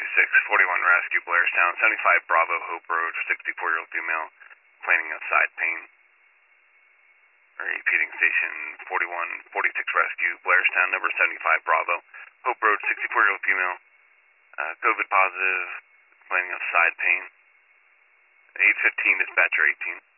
41 Rescue, Blairstown, 75 Bravo, Hope Road, 64-year-old female, complaining of side pain. Repeating station 4146 Rescue, Blairstown, number 75 Bravo, Hope Road, 64-year-old female, COVID positive, complaining of side pain. 815 dispatcher 18.